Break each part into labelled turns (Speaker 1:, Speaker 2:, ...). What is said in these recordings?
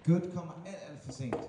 Speaker 1: Good kommer alt for sent.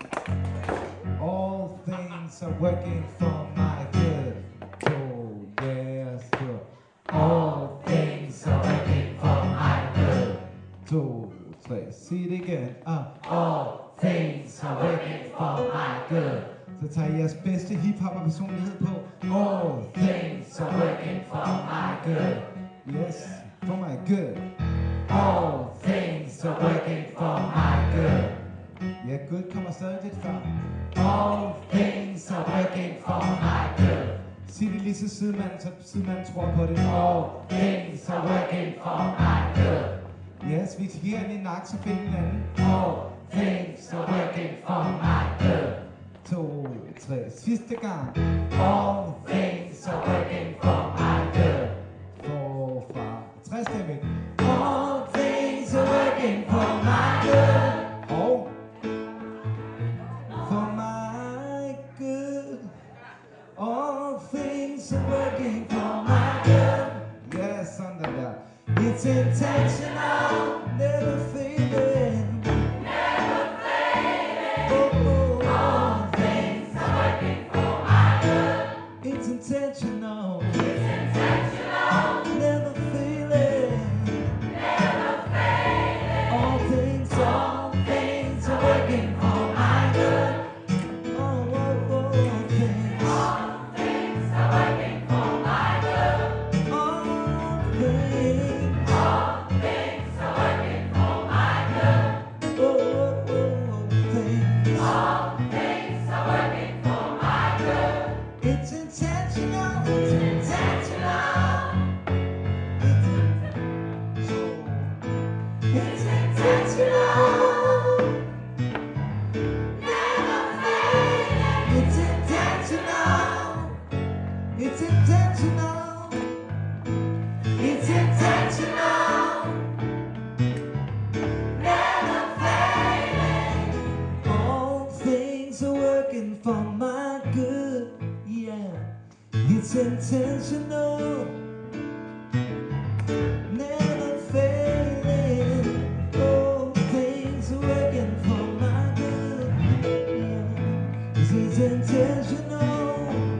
Speaker 1: All things are working for my good. Oh, yes, good. All things are working for my good. 2, 3, sig det igen. All things are working for my good. Så tager I jeres bedste hiphopper personlighed på. All things are working for my good. Yes, for my good. All things are working for my good. Ja, good kommer stadig lidt før. All things are working for my good. Sig det lige til sidemanden, så sidemanden tror på det. All things are working for my good. Yes, vi giver den i nakken, så find den anden. All things are working for my good. 2, 3, sidste gang. All things are working for my good. Forfra. 3 stemme. All things are working for my good. Og for my good. All things are working for my good. Yes, sådan der. It's intentional, never failing.
Speaker 2: Never failing. All things are working for my good.
Speaker 1: It's intentional.
Speaker 2: It's intentional.
Speaker 1: Never failing.
Speaker 2: Never failing.
Speaker 1: All things
Speaker 2: are working for my good.
Speaker 1: all things.
Speaker 2: All things are working for my good.
Speaker 1: All things.
Speaker 2: All things are working for my good.
Speaker 1: Things.
Speaker 2: All things are working for my good.
Speaker 1: It's intentional.
Speaker 2: It's intentional. It's intentional. Never failing.
Speaker 1: It's intentional. It's intentional.
Speaker 2: It's intentional. Never failing.
Speaker 1: All things are working for my good. Yeah, it's intentional. Never failing. All things are working for my good. Yeah, it's intentional.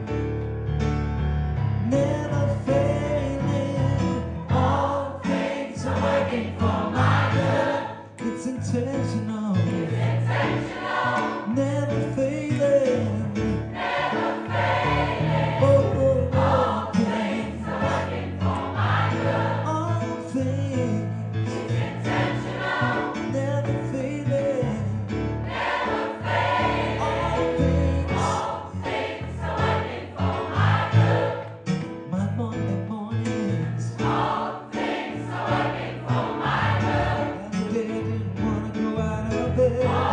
Speaker 1: Never failing.
Speaker 2: All things are working for my good.
Speaker 1: It's intentional.
Speaker 2: It's intentional.
Speaker 1: Never failing.
Speaker 2: Never failing. All things are working for my good.
Speaker 1: All things.
Speaker 2: It's intentional.
Speaker 1: Never failing.
Speaker 2: Never failing.
Speaker 1: All things.
Speaker 2: All things are working for my good.
Speaker 1: My Monday mornings.
Speaker 2: All things are working for my good.
Speaker 1: And the day I didn't wanna go out of bed.